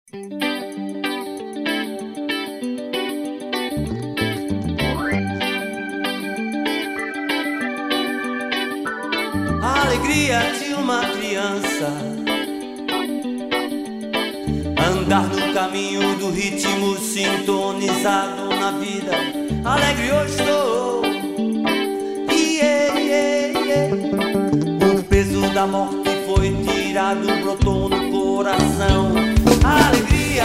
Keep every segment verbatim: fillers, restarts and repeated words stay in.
A alegria de uma criança, andar no caminho do ritmo sintonizado na vida. Alegre eu estou, yeah, yeah, yeah. O peso da morte foi tirado, brotou no coração. A alegria,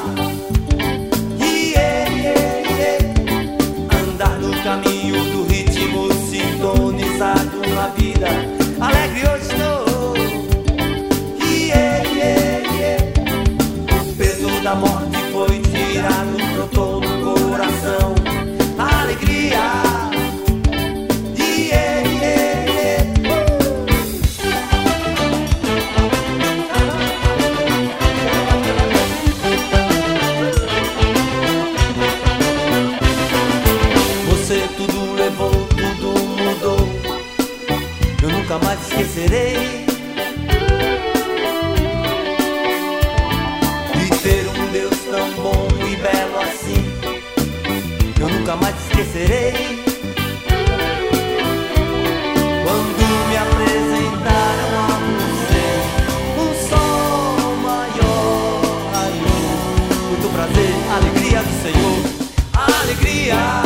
yeah, yeah, yeah. Andar no caminho do ritmo sintonizado na vida. Alegre eu estou, yeah, yeah, yeah. O peso da morte foi tirado, brotou no coração. A alegria, yeah, yeah, yeah. Você tudo levou, tudo mudou, eu nunca mais esquecerei de ter um Deus tão bom e belo assim. Eu nunca mais esquecerei quando me apresentaram a você, um sol maior raiou. Muito prazer, alegria do Senhor, alegria.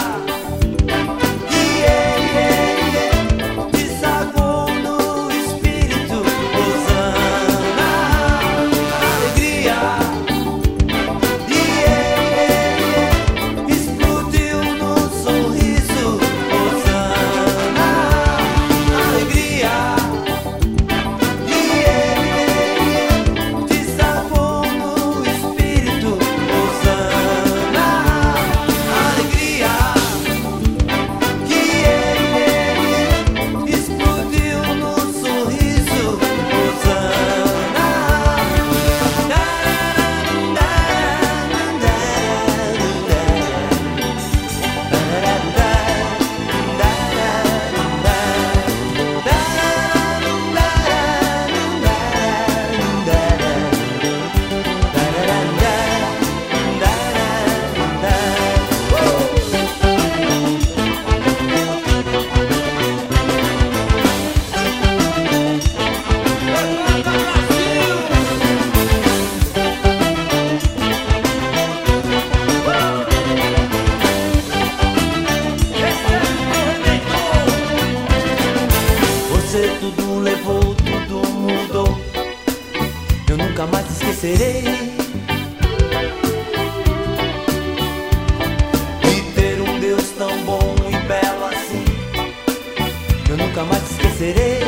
Você tudo levou, tudo mudou, eu nunca mais esquecerei de ter um Deus tão bom e belo assim. Eu nunca mais esquecerei